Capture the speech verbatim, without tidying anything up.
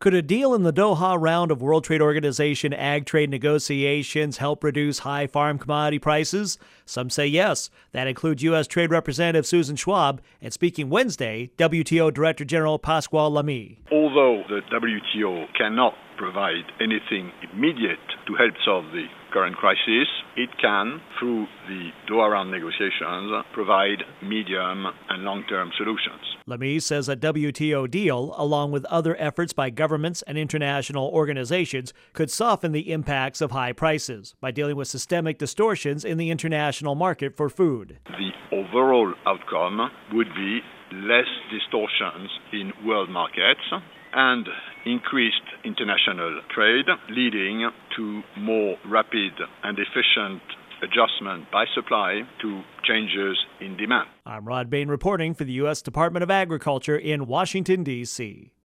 Could a deal in the Doha round of World Trade Organization ag trade negotiations help reduce high farm commodity prices? Some say yes. That includes U S. Trade Representative Susan Schwab, and speaking Wednesday, W T O Director General Pasquale Lamy. Although the W T O cannot provide anything immediate to help solve the current crisis, it can, through the Doha round negotiations, provide medium and long-term solutions. Lamy says a W T O deal, along with other efforts by governments and international organizations, could soften the impacts of high prices by dealing with systemic distortions in the international market for food. The overall outcome would be less distortions in world markets and increased international trade, leading to more rapid and efficient adjustment by supply to changes in demand. I'm Rod Bain reporting for the U S. Department of Agriculture in Washington, D C